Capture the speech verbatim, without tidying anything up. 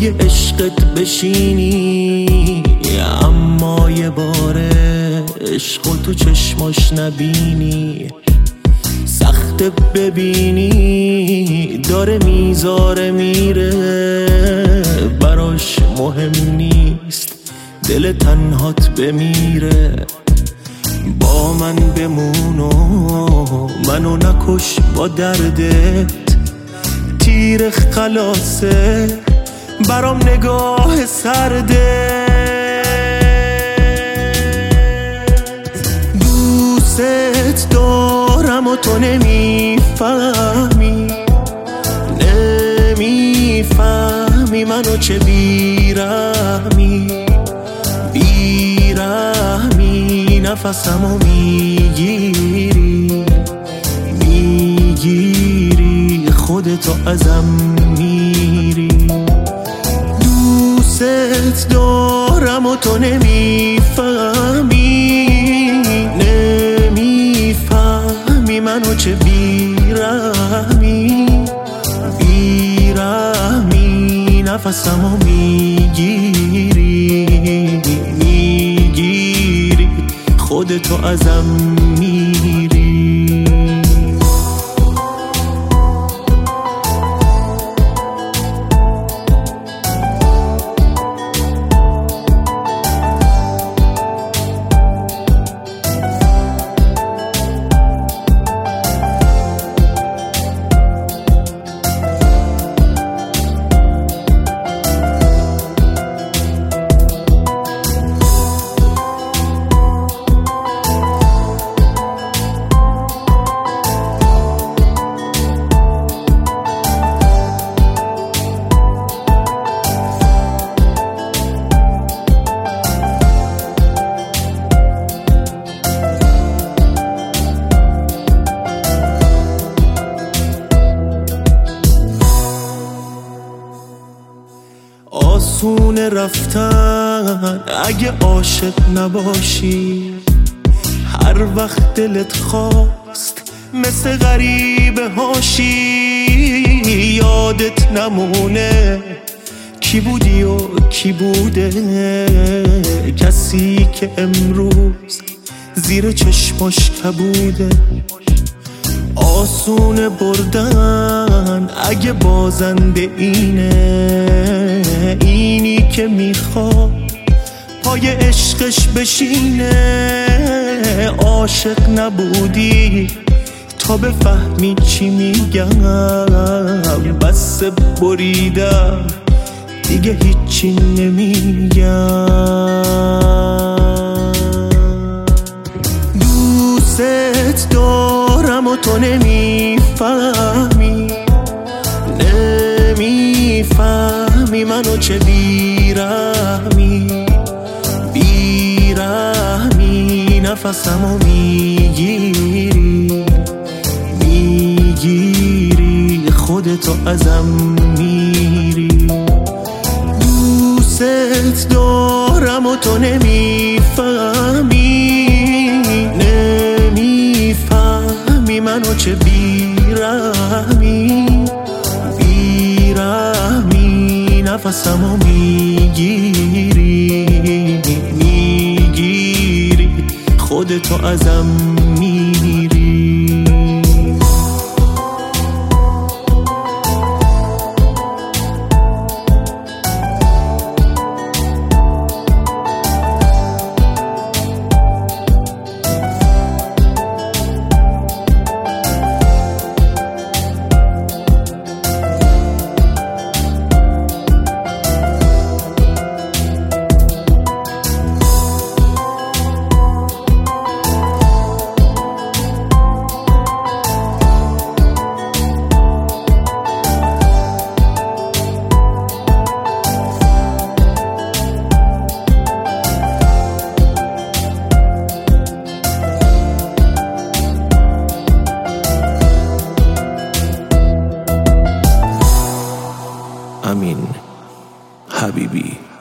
پای عشقت بشینی، اما یه باره عشق و تو چشماش نبینی. سخت ببینی داره میذاره میره، براش مهم نیست دل تنهات بمیره. با من بمون و منو نکش با دردت، تیر خلاصه برام نگاه سرده. دوست دارم و تو نمیفهمی، نمیفهمی منو چه بیرحمی، بیرحمی نفسمو میگیری، میگیری خودتو ازم میری. دوست دارم و تو نمیفهمی، نمیفهمی منو چه بیرحمی، بیرحمی نفسمو میگیری، میگیری خودتو ازم میری. آسونه رفتن اگه عاشق نباشی، هر وقت دلت خواست مثل غریبه هاشی. یادت نمونه کی بودی و کی بوده، کسی که امروز زیر چشماش کبوده. آسونه بردن اگه بازنده اینه، اینی که میخواد پای عشقش بشینه. عاشق نبودی تا بفهمی چی میگم، بس بریدم دیگه هیچی نمیگم. دوست دارم و تو نمیفهمی، نمیفهمی منو چه بیرحمی، بیرحمی نفسمو میگیری، میگیری خودتو ازم میری. دوست دارم و تو نمیفهمی، نمیفهمی منو چه بیرحمی، بیرحمی نفسمو میگیری، میگیری خودتو ازم میری. Amin Habibi.